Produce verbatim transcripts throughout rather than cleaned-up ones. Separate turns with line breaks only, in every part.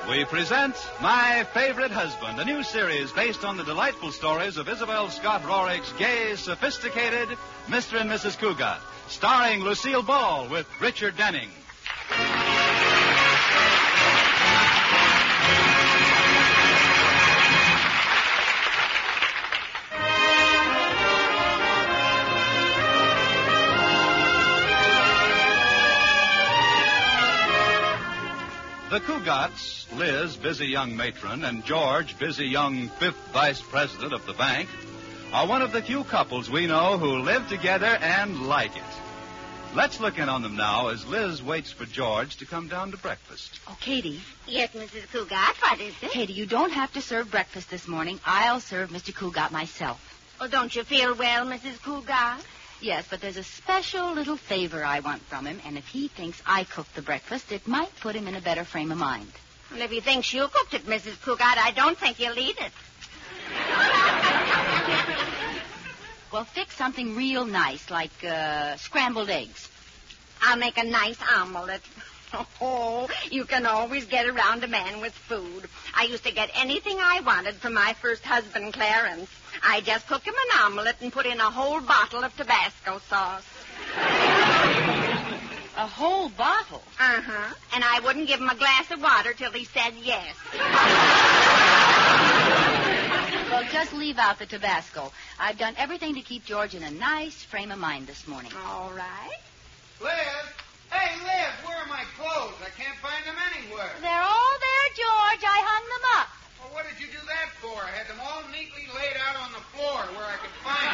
We present My Favorite Husband, a new series based on the delightful stories of Isabel Scott Rorick's gay, sophisticated Mister and Missus Cougat, starring Lucille Ball with Richard Denning. The Cougats, Liz, busy young matron, and George, busy young fifth vice president of the bank, are one of the few couples we know who live together and like it. Let's look in on them now as Liz waits for George to come down to breakfast.
Oh, Katie.
Yes, Missus Cougat, what is it?
Katie, you don't have to serve breakfast this morning. I'll serve Mister Cougat myself.
Oh, don't you feel well, Missus Cougat?
Yes, but there's a special little favor I want from him, and if he thinks I cooked the breakfast, it might put him in a better frame of mind.
Well, if he thinks you cooked it, Missus Cougat, I don't think he'll eat it.
Well, fix something real nice, like uh, scrambled eggs.
I'll make a nice omelet. Oh, you can always get around a man with food. I used to get anything I wanted from my first husband, Clarence. I just cook him an omelet and put in a whole bottle of Tabasco sauce.
A whole bottle?
Uh-huh. And I wouldn't give him a glass of water till he said yes.
Well, just leave out the Tabasco. I've done everything to keep George in a nice frame of mind this morning.
All right.
Liz! Hey, Liz, where are my clothes? I can't find them anywhere.
They're all there, George. I hung them up.
Well, what did you do that for? I had them all neatly laid out on the floor where I could find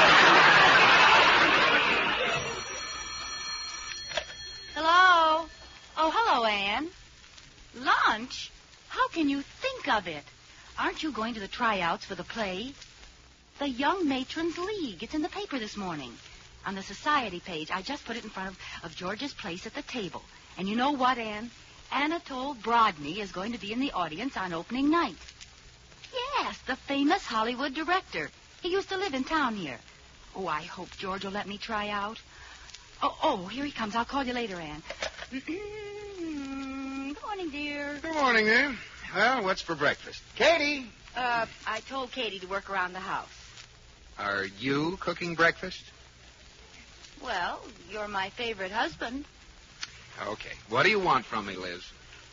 them.
Hello? Oh, hello, Anne. Lunch? How can you think of it? Aren't you going to the tryouts for the play? The Young Matrons League. It's in the paper this morning. On the society page, I just put it in front of, of George's place at the table. And you know what, Anne? Anatole Brodny is going to be in the audience on opening night. Yes, the famous Hollywood director. He used to live in town here. Oh, I hope George will let me try out. Oh, oh, here he comes. I'll call you later, Anne. Good morning, dear.
Good morning, then. Well, what's for breakfast? Katie!
Uh, I told Katie to work around the house.
Are you cooking breakfast?
Well, you're my favorite husband.
Okay. What do you want from me, Liz?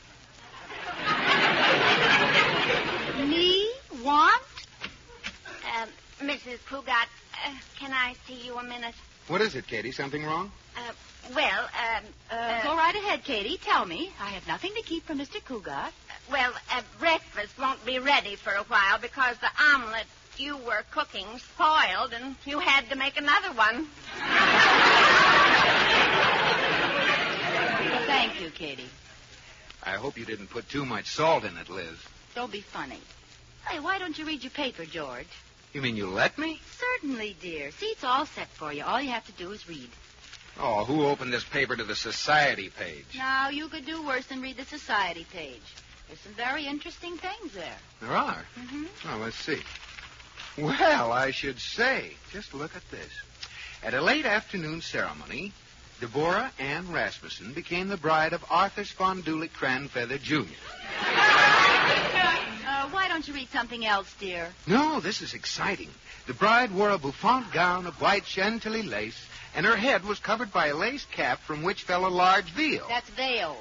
Me? Want?
Um, Missus Cougat, uh, can I see you a minute?
What is it, Katie? Something wrong?
Uh, well, um...
Uh,
uh,
go right ahead, Katie. Tell me. I have nothing to keep from Mister Cougat.
Well, uh, breakfast won't be ready for a while because the omelet you were cooking spoiled and you had to make another one.
Well, thank you, Katie.
I hope you didn't put too much salt in it, Liz.
Don't be funny. Hey, why don't you read your paper, George?
You mean you let me?
Certainly, dear. See, it's all set for you. All you have to do is read.
Oh, who opened this paper to the society page?
Now, you could do worse than read the society page. There's some very interesting things there.
There are?
Mm-hmm.
Oh, let's see. Well, I should say, just look at this. At a late afternoon ceremony, Deborah Ann Rasmussen became the bride of Arthur Spondulic Cranfeather, Junior
Uh, why don't you read something else, dear?
No, this is exciting. The bride wore a bouffant gown of white chantilly lace, and her head was covered by a lace cap from which fell a large veil.
That's veil.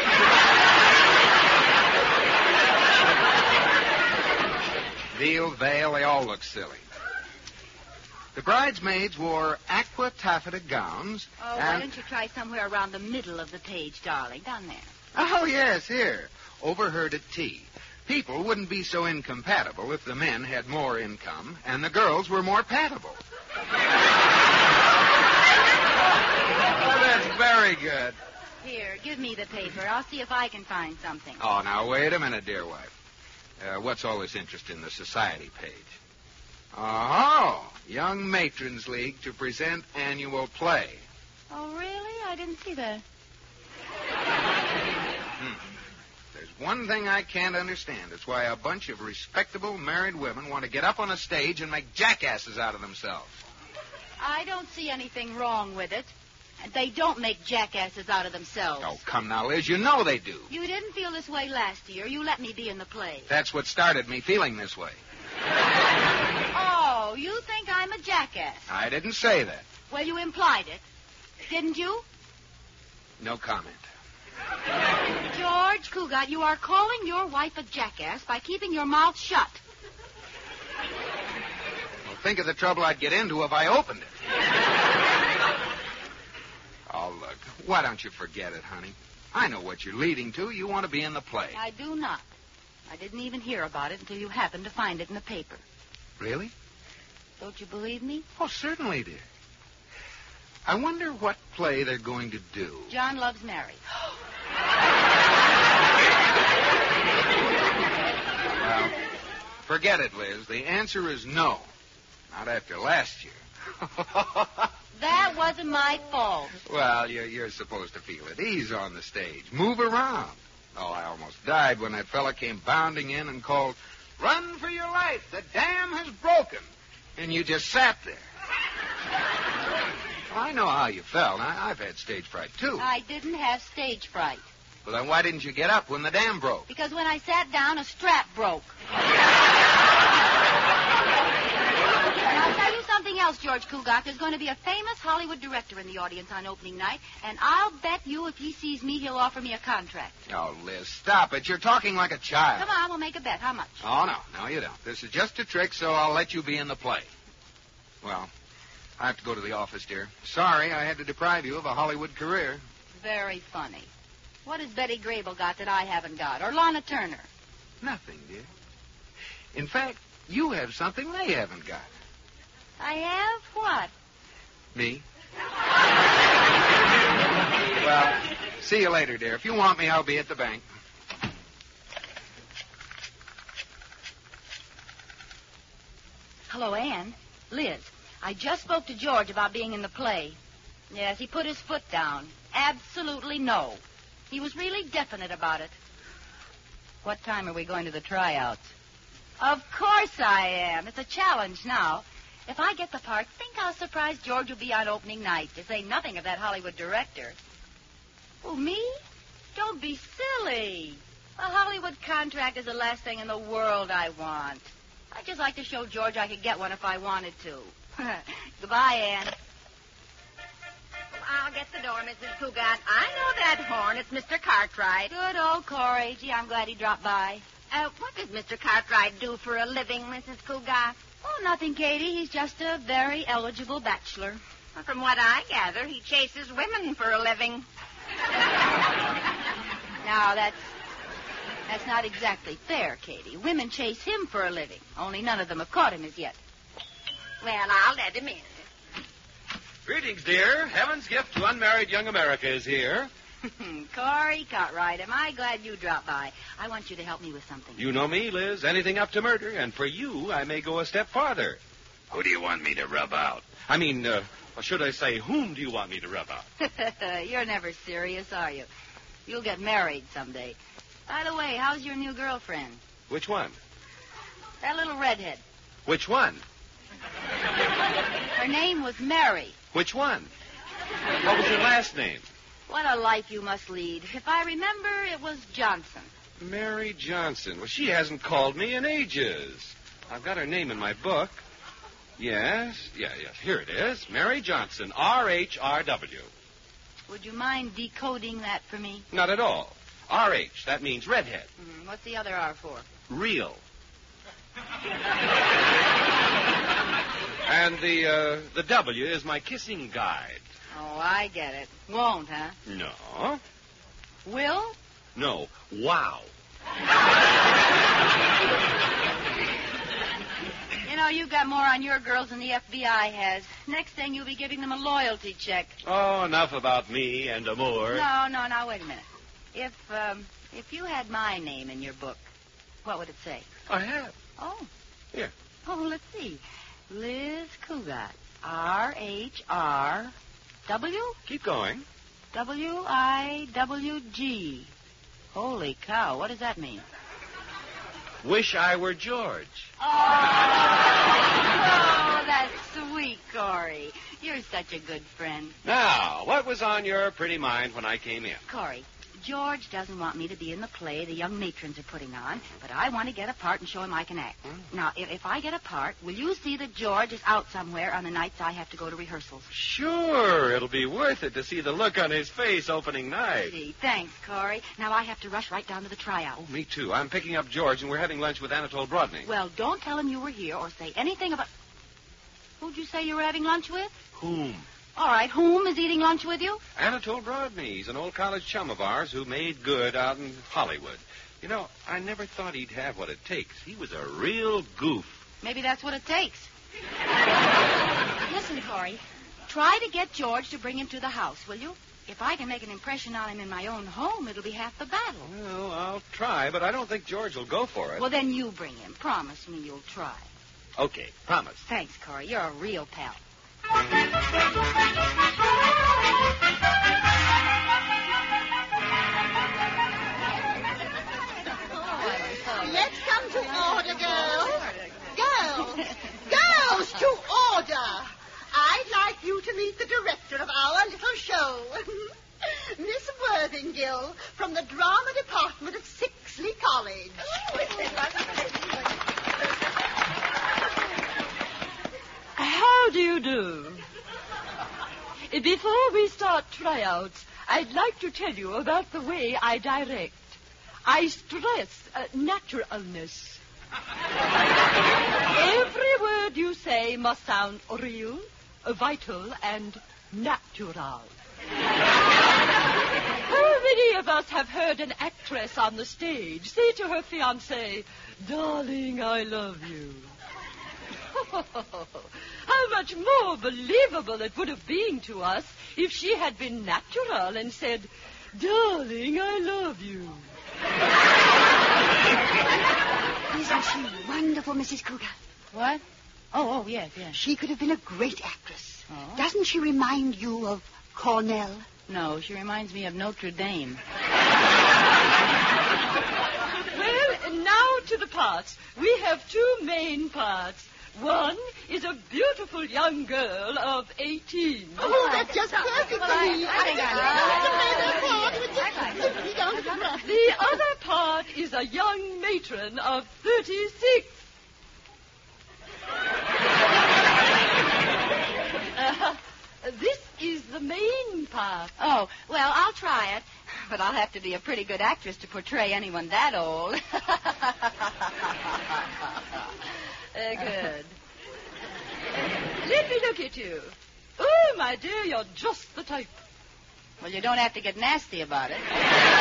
Veil, veil, they all look silly. The bridesmaids wore aqua taffeta gowns.
Oh,
and...
why don't you try somewhere around the middle of the page, darling? Down there.
Oh, yes, here. Overheard at tea. People wouldn't be so incompatible if the men had more income and the girls were more patable. Oh, that's very good.
Here, give me the paper. I'll see if I can find something.
Oh, now, wait a minute, dear wife. Uh, what's all this interest in the society page? Oh, Young Matrons League to present annual play.
Oh, really? I didn't see that.
Hmm. There's one thing I can't understand. It's why a bunch of respectable married women want to get up on a stage and make jackasses out of themselves.
I don't see anything wrong with it. They don't make jackasses out of themselves.
Oh, come now, Liz. You know they do.
You didn't feel this way last year. You let me be in the play.
That's what started me feeling this way.
Oh, you think I'm a jackass?
I didn't say that.
Well, you implied it. Didn't you?
No comment.
George Cugat, you are calling your wife a jackass by keeping your mouth shut.
Well, think of the trouble I'd get into if I opened it. Oh, look, why don't you forget it, honey? I know what you're leading to. You want to be in the play.
I do not. I didn't even hear about it until you happened to find it in the paper.
Really?
Don't you believe me?
Oh, certainly, dear. I wonder what play they're going to do.
John Loves Mary.
Well, forget it, Liz. The answer is no. Not after last year.
That wasn't my fault.
Well, you're, you're supposed to feel at ease on the stage. Move around. Oh, I almost died when that fella came bounding in and called, "Run for your life. The dam has broken." And you just sat there. Well, I know how you felt. I, I've had stage fright, too.
I didn't have stage fright.
Well, then why didn't you get up when the dam broke?
Because when I sat down, a strap broke. And I'll tell you something else, George Cugat. There's going to be a famous Hollywood director in the audience on opening night, and I'll bet you if he sees me, he'll offer me a contract.
Oh, Liz, stop it. You're talking like a child.
Come on, we'll make a bet. How much?
Oh, no. No, you don't. This is just a trick, so I'll let you be in the play. Well, I have to go to the office, dear. Sorry I had to deprive you of a Hollywood career.
Very funny. What has Betty Grable got that I haven't got? Or Lana Turner?
Nothing, dear. In fact, you have something they haven't got.
I have what?
Me. Well, see you later, dear. If you want me, I'll be at the bank.
Hello, Anne. Liz, I just spoke to George about being in the play. Yes, he put his foot down. Absolutely no. He was really definite about it. What time are we going to the tryouts? Of course I am. It's a challenge now. If I get the part, think how surprised George will be on opening night, to say nothing of that Hollywood director. Oh, me? Don't be silly. A Hollywood contract is the last thing in the world I want. I'd just like to show George I could get one if I wanted to. Goodbye, Anne.
I'll get the door, Missus Cugat. I know that horn. It's Mister Cartwright.
Good old Corey. Gee, I'm glad he dropped by.
Uh, what does Mister Cartwright do for a living, Missus Cugat?
Oh, nothing, Katie. He's just a very eligible bachelor.
Well, from what I gather, he chases women for a living.
Now, that's that's not exactly fair, Katie. Women chase him for a living. Only none of them have caught him as yet.
Well, I'll let him in.
Greetings, dear. Heaven's gift to unmarried young America is here.
Corey Cartwright, am I glad you dropped by. I want you to help me with something.
You know me, Liz. Anything up to murder. And for you, I may go a step farther. Who do you want me to rub out? I mean, uh, or should I say, whom do you want me to rub out?
You're never serious, are you? You'll get married someday. By the way, how's your new girlfriend?
Which one?
That little redhead.
Which one?
Her name was Mary.
Which one? What was your last name?
What a life you must lead. If I remember, it was Johnson.
Mary Johnson. Well, she hasn't called me in ages. I've got her name in my book. Yes, yeah, yes. Here it is. Mary Johnson, R H R W.
Would you mind decoding that for me?
Not at all. R H, that means redhead.
Mm, what's the other R for?
Real. And the uh, the W is my kissing guide.
Oh, I get it. Won't, huh?
No.
Will?
No. Wow.
You know, you've got more on your girls than the F B I has. Next thing, you'll be giving them a loyalty check.
Oh, enough about me and Amour.
No, no, now, wait a minute. If, um, if you had my name in your book, what would it say?
I have.
Oh.
Here.
Oh, let's see. Liz Cugat. R H R W?
Keep going.
W I W G. Holy cow, what does that mean?
Wish I were George.
Oh, oh that's sweet, Corey. You're such a good friend.
Now, what was on your pretty mind when I came in?
Corey, George doesn't want me to be in the play the young matrons are putting on, but I want to get a part and show him I can act.
Hmm?
Now, if, if I get a part, will you see that George is out somewhere on the nights I have to go to rehearsals?
Sure. It'll be worth it to see the look on his face opening night.
Gee, thanks, Corey. Now I have to rush right down to the tryout.
Oh, me too. I'm picking up George, and we're having lunch with Anatole Brodny.
Well, don't tell him you were here or say anything about... Who'd you say you were having lunch with?
Whom?
All right, whom is eating lunch with you?
Anatole Brodny. He's an old college chum of ours who made good out in Hollywood. You know, I never thought he'd have what it takes. He was a real goof.
Maybe that's what it takes. Listen, Corey, try to get George to bring him to the house, will you? If I can make an impression on him in my own home, it'll be half the battle.
Well, I'll try, but I don't think George will go for it.
Well, then you bring him. Promise me you'll try.
Okay, promise.
Thanks, Corey. You're a real pal.
Let's come to order, girls. Girls. Girls, to order. I'd like you to meet the director of our little show. Miss Worthinghill from the drama department of Sixley College.
How do you do? Before we start tryouts, I'd like to tell you about the way I direct. I stress uh, naturalness. Every word you say must sound real, vital, and natural. How many of us have heard an actress on the stage say to her fiancé, "Darling, I love you"? How much more believable it would have been to us if she had been natural and said, "Darling, I love you."
Isn't she wonderful, Missus Cougar?
What? Oh, oh, yes, yes.
She could have been a great actress.
Oh?
Doesn't she remind you of Cornell?
No, she reminds me of Notre Dame.
Well, now to the parts. We have two main parts. One is a beautiful young girl of eighteen.
Oh, that's just perfect for me.
I think I
I
The other part is a young matron of thirty-six. Uh, this is the main part.
Oh, well, I'll try it. But I'll have to be a pretty good actress to portray anyone that old.
Uh, good. Let me look at you. Oh, my dear, you're just the type.
Well, you don't have to get nasty about it.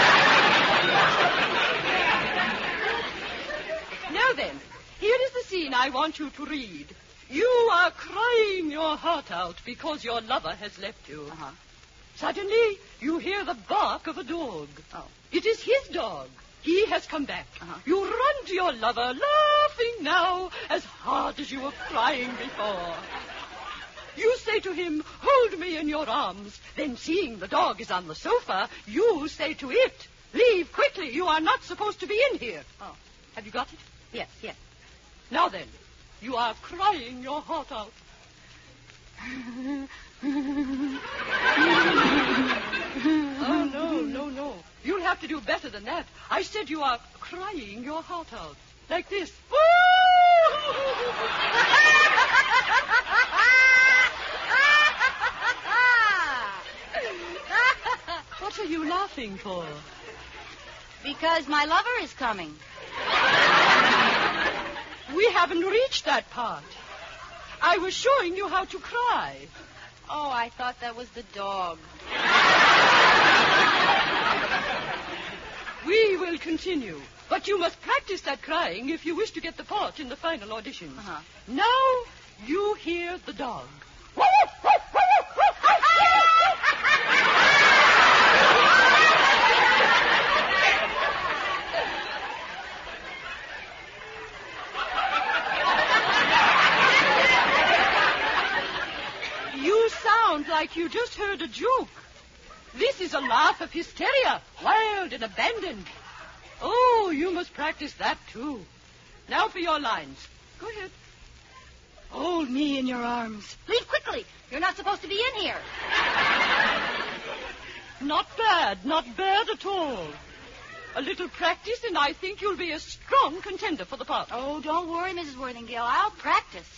Now then, here is the scene I want you to read. You are crying your heart out because your lover has left you.
Uh-huh.
Suddenly, you hear the bark of a dog.
Oh.
It is his dog. He has come back.
Uh-huh.
You run to your lover, laughing now as hard as you were crying before. You say to him, "Hold me in your arms." Then, seeing the dog is on the sofa, you say to it, "Leave quickly. You are not supposed to be in here."
Oh.
Have you got it?
Yes, yes.
Now then, you are crying your heart out. Oh, no, no, no. You'll have to do better than that. I said you are crying your heart out. Like this. What are you laughing for?
Because my lover is coming.
We haven't reached that part. I was showing you how to cry.
Oh, I thought that was the dog.
We will continue. But you must practice that crying if you wish to get the part in the final auditions.
Uh-huh.
Now you hear the dog. You sound like you just heard a joke. This is a laugh of hysteria, wild and abandoned. Oh, you must practice that, too. Now for your lines. Go ahead.
Hold me in your arms. Leave quickly. You're not supposed to be in here.
Not bad, not bad at all. A little practice, and I think you'll be a strong contender for the part.
Oh, don't worry, Missus Worthingale. I'll practice.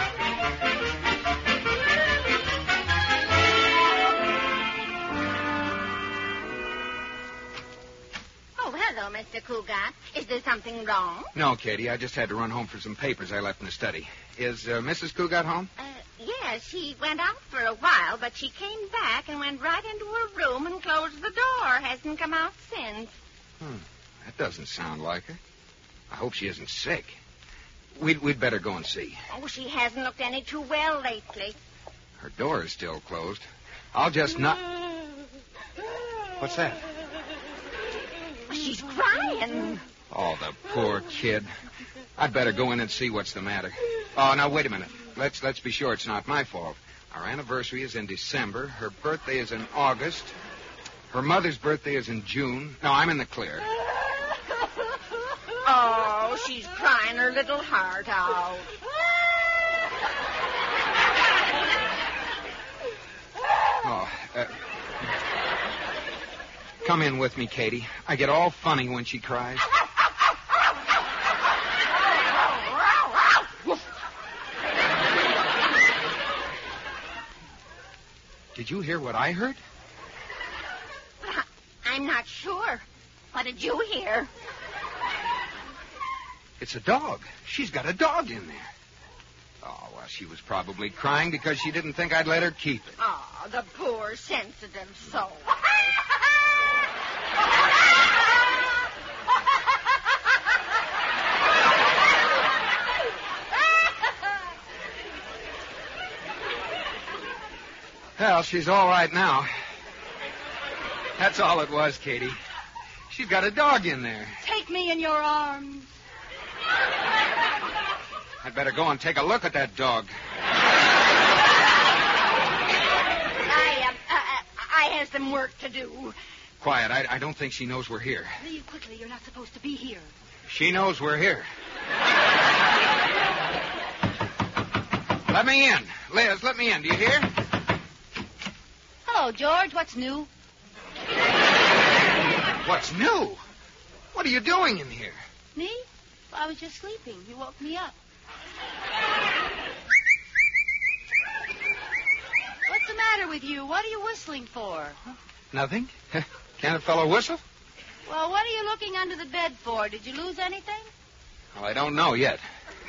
Oh, hello, Mister Cougat. Is there something wrong?
No, Katie. I just had to run home for some papers I left in the study. Is uh, Missus Cougat home?
Uh, yes, she went out for a while, but she came back and went right into her room and closed the door. Hasn't come out since.
Hmm. That doesn't sound like her. I hope she isn't sick. We'd, we'd better go and see.
Oh, she hasn't looked any too well lately.
Her door is still closed. I'll just not... What's that?
She's crying.
Oh, the poor kid. I'd better go in and see what's the matter. Oh, now, wait a minute. Let's let's be sure it's not my fault. Our anniversary is in December. Her birthday is in August. Her mother's birthday is in June. No, I'm in the clear.
Oh, she's crying her little heart out.
Oh, uh, come in with me, Katie. I get all funny when she cries. Did you hear what I heard?
I'm not sure. What did you hear?
It's a dog. She's got a dog in there. Oh, well, she was probably crying because she didn't think I'd let her keep it.
Oh, the poor sensitive soul.
Well, she's all right now. That's all it was, Katie. She's got a dog in there.
Take me in your arms.
I'd better go and take a look at that dog.
I, uh, uh, I have some work to do.
Quiet. I, I don't think she knows we're here.
Leave quickly. You're not supposed to be here.
She knows we're here. Let me in. Liz, let me in. Do you hear?
Hello, George. What's new?
What's new? What are you doing in here?
Me? Well, I was just sleeping. You woke me up. What's the matter with you? What are you whistling for?
Nothing. Can't a fellow whistle?
Well, what are you looking under the bed for? Did you lose anything?
Well, I don't know yet.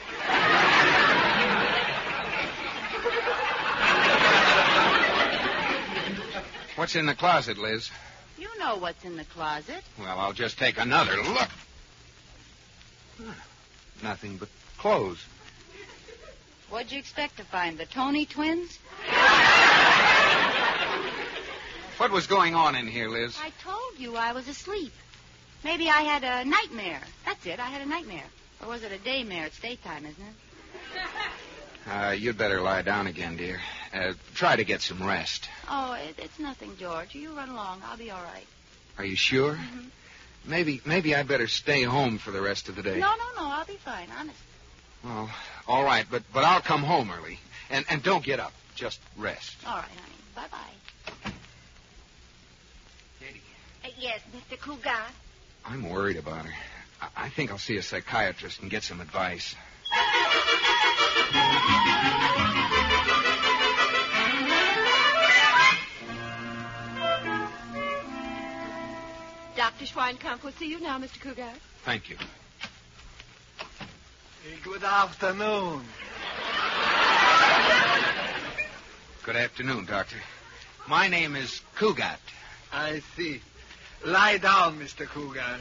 What's in the closet, Liz?
You know what's in the closet.
Well, I'll just take another look. Huh. Nothing but clothes.
What'd you expect to find? The Tony twins?
What was going on in here, Liz?
I told you I was asleep. Maybe I had a nightmare. That's it. I had a nightmare. Or was it a daymare? It's daytime, isn't it?
Uh, you'd better lie down again, dear. Uh, try to get some rest.
Oh, it, it's nothing, George. You run along. I'll be all right.
Are you sure?
Mm-hmm.
Maybe maybe I'd better stay home for the rest of the day.
No, no, no. I'll be fine, honest.
Well, all right, but but I'll come home early. And and don't get up. Just rest.
All right, honey. Bye-bye.
Katie.
Uh, yes, Mister Cougat.
I'm worried about her. I, I think I'll see a psychiatrist and get some advice.
Doctor Schweinkamp will see you now, Mister Cougat.
Thank you.
Good afternoon.
Good afternoon, Doctor. My name is Cougat.
I see. Lie down, Mister Cougat.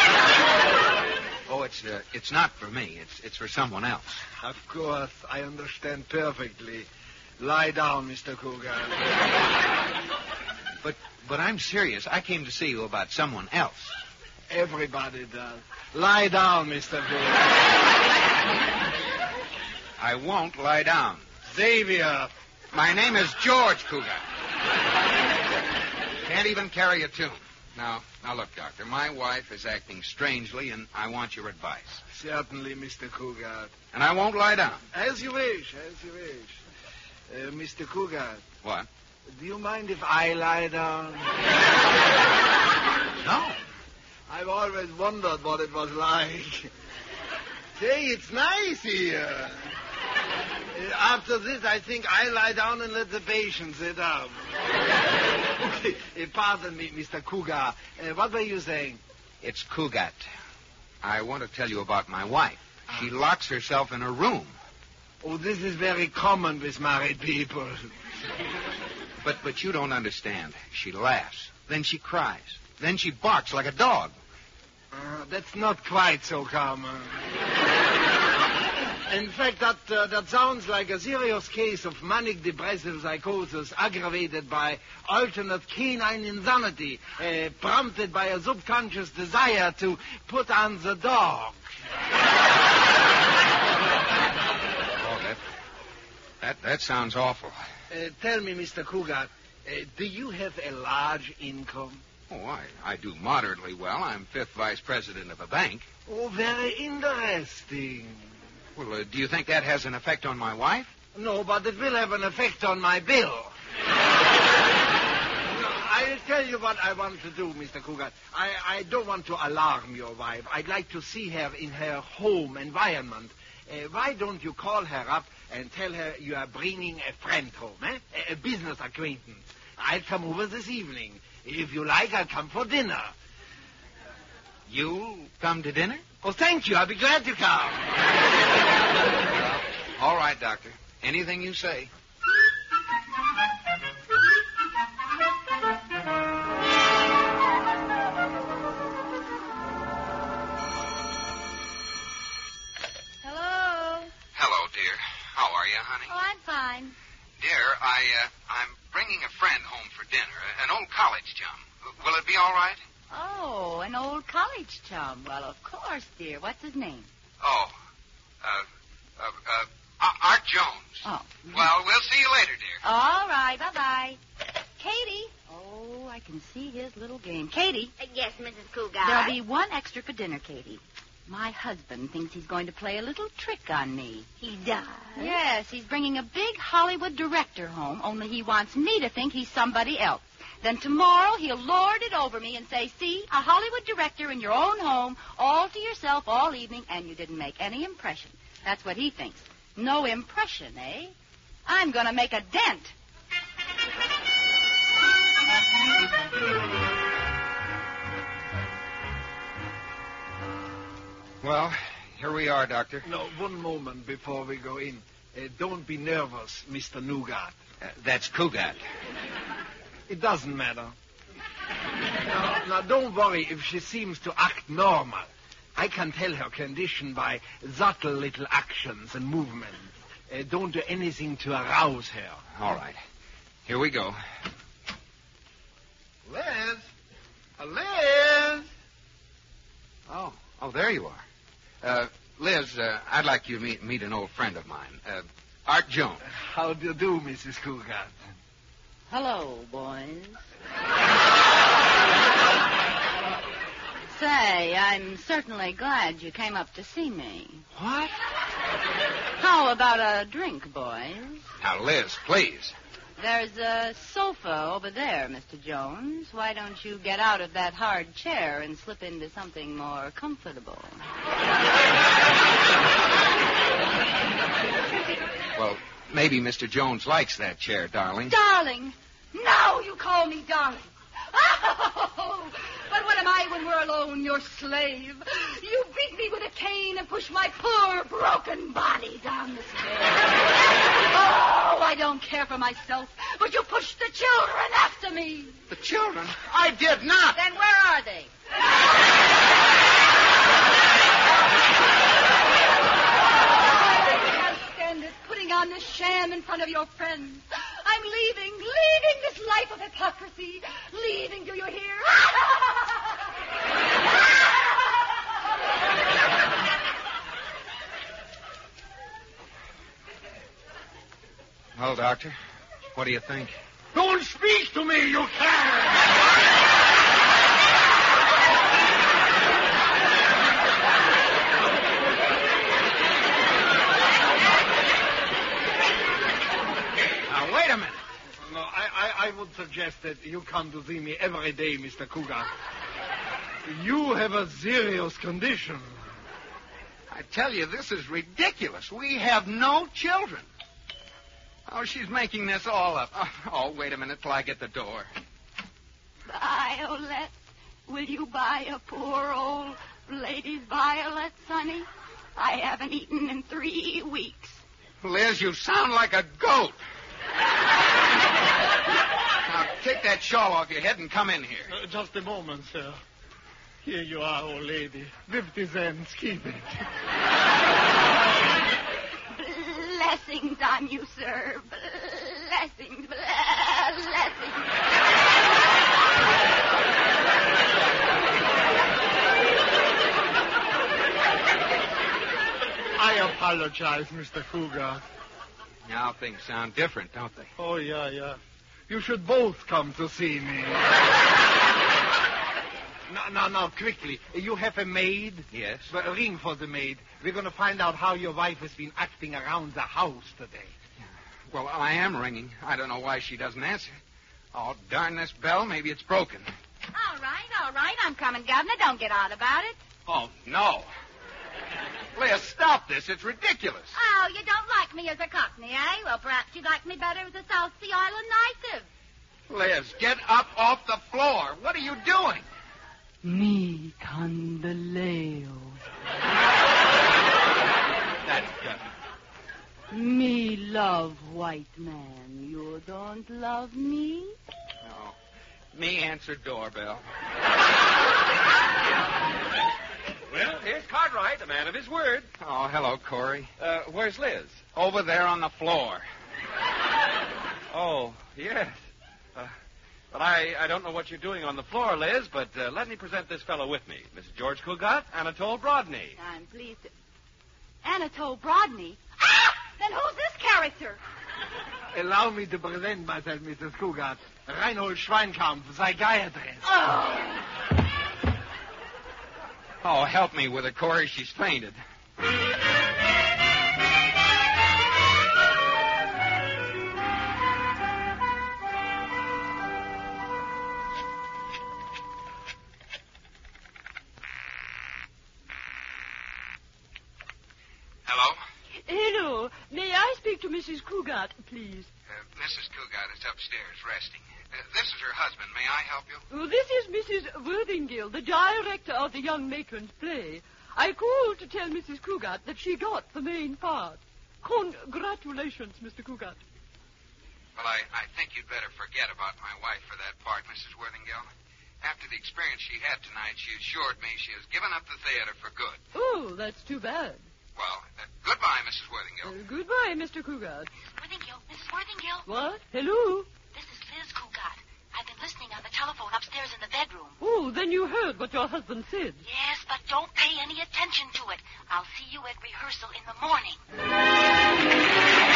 Oh, it's uh, it's not for me. It's it's for someone else.
Of course, I understand perfectly. Lie down, Mister Cougat.
But but I'm serious. I came to see you about someone else.
Everybody does. Lie down, Mister Cougat.
I won't lie down.
Xavier.
My name is George Cougat. Can't even carry a tune. Now, now look, Doctor, my wife is acting strangely, and I want your advice.
Certainly, Mister Cougar.
And I won't lie down.
As you wish, as you wish. Uh, Mister Cougar.
What?
Do you mind if I lie down?
No.
I've always wondered what it was like. Say, it's nice here. Uh, after this, I think I'll lie down and let the patient sit up. Okay, uh, pardon me, Mister Cougar. Uh, what were you saying?
It's Cougat. I want to tell you about my wife. She locks herself in her room.
Oh, this is very common with married people.
But but you don't understand. She laughs. Then she cries. Then she barks like a dog.
Uh, that's not quite so common. In fact, that uh, that sounds like a serious case of manic depressive psychosis aggravated by alternate canine insanity, uh, prompted by a subconscious desire to put on the dog.
Oh, that that that sounds awful.
Uh, tell me, Mister Cougar, uh, do you have a large income?
Oh, I, I do moderately well. I'm fifth vice president of a bank.
Oh, very interesting.
Well, uh, do you think that has an effect on my wife?
No, but it will have an effect on my bill. I'll tell you what I want to do, Mister Cougar. I, I don't want to alarm your wife. I'd like to see her in her home environment. Uh, why don't you call her up and tell her you are bringing a friend home, eh? A, a business acquaintance. I'll come over this evening. If you like, I'll come for dinner.
You'll come to dinner?
Oh, thank you. I'll be glad to come.
Well, all right, Doctor. Anything you say.
Hello?
Hello, dear. How are you, honey?
Oh, I'm fine.
Dear, I, uh, I'm bringing a friend home for dinner, an old college chum. Will it be all right?
Oh, an old college chum. Well, of course, dear. What's his name?
Oh, uh, uh, uh, Art Jones.
Oh.
Well, we'll see you later, dear.
All right. Bye-bye. Katie. Oh, I can see his little game. Katie.
Uh, yes, Missus Cougar.
There'll be one extra for dinner, Katie. My husband thinks he's going to play a little trick on me.
He does?
Yes, he's bringing a big Hollywood director home, only he wants me to think he's somebody else. Then tomorrow he'll lord it over me and say, see, a Hollywood director in your own home, all to yourself all evening, and you didn't make any impression. That's what he thinks. No impression, eh? I'm going to make a dent.
Well, here we are, Doctor.
No, one moment before we go in. Uh, don't be nervous, Mister Nougat.
Uh, that's Cougat.
It doesn't matter. Now, now, don't worry if she seems to act normal. I can tell her condition by subtle little actions and movements. Uh, don't do anything to arouse her.
All right. Here we go.
Liz? Uh, Liz?
Oh, oh, there you are. Uh, Liz, uh, I'd like you to meet, meet an old friend of mine, uh, Art Jones.
How do you do, Missus Cougar?
Hello, boys. Say, I'm certainly glad you came up to see me.
What?
How about a drink, boys?
Now, Liz, please.
There's a sofa over there, Mister Jones. Why don't you get out of that hard chair and slip into something more comfortable?
Well, maybe Mister Jones likes that chair, darling.
Darling! Now you call me darling. Oh, but what am I when we're alone, your slave? You beat me with a cane and push my poor, broken body down the stairs. Oh, I don't care for myself, but you pushed the children after me.
The children? I did not.
Then where are they? I can't stand it, putting on this sham in front of your friends. I'm leaving, leaving this life of hypocrisy. Leaving, do you hear?
Well, Doctor, what do you think?
Don't speak to me, you can't! suggest that you come to see me every day, Mister Cougar. You have a serious condition.
I tell you, this is ridiculous. We have no children. Oh, she's making this all up. Oh, oh, wait a minute till I get the door.
Violet, will you buy a poor old lady's violets, honey? I haven't eaten in three weeks.
Liz, you sound like a goat. Now, take that shawl off your head and come in here.
Uh, just a moment, sir. Here you are, old lady. Fifty cents. Keep it.
Blessings on you, sir. Blessings, blessings.
I apologize, Mister Cougar.
Now things sound different, don't they?
Oh, yeah, yeah. You should both come to see me. No, no, no, quickly. You have a maid?
Yes.
Well, ring for the maid. We're going to find out how your wife has been acting around the house today.
Well, I am ringing. I don't know why she doesn't answer. Oh, darn this bell. Maybe it's broken.
All right, all right. I'm coming, Governor. Don't get out about it.
Oh, no. Leah, stop this. It's ridiculous.
Oh, you don't like me as a Cockney, eh? Well, perhaps you'd like me better as a South Sea Island native.
Liz, get up off the floor. What are you doing?
Mi Candeleo.
That's good.
Me love white man. You don't love me?
No. Me answer doorbell.
Well, here's Cartwright, a man of his word.
Oh, hello, Corey.
Uh, where's Liz?
Over there on the floor.
Oh, yes. Uh, but I, I don't know what you're doing on the floor, Liz, but uh, let me present this fellow with me. Missus George Cougat, Anatole Brodney.
I'm pleased to... Anatole Brodney? Ah! Then who's this character?
Allow me to present myself, Missus Cougar. Reinhold Schweinkampf, psychiatrist.
Oh.
Oh, help me with her, Corey. She's fainted. Hello?
Hello. May I speak to Missus Cougat, please?
Uh, Missus Cougat is upstairs resting. Uh, this is her husband. May I help you?
Oh, this is Missus Worthingale, the director of the young matron's play. I called to tell Missus Cougat that she got the main part. Congratulations, Mister Cougat.
Well, I, I think you'd better forget about my wife for that part, Missus Worthingale. After the experience she had tonight, she assured me she has given up the theater for good.
Oh, that's too bad.
Well, uh, goodbye, Missus Worthingale.
Uh, goodbye, Mister Cougat.
Worthingale, Missus Worthingale.
What? Hello?
This is Liz Cougat. I've been listening on the telephone upstairs in the bedroom.
Oh, then you heard what your husband said.
Yes, but don't pay any attention to it. I'll see you at rehearsal in the morning.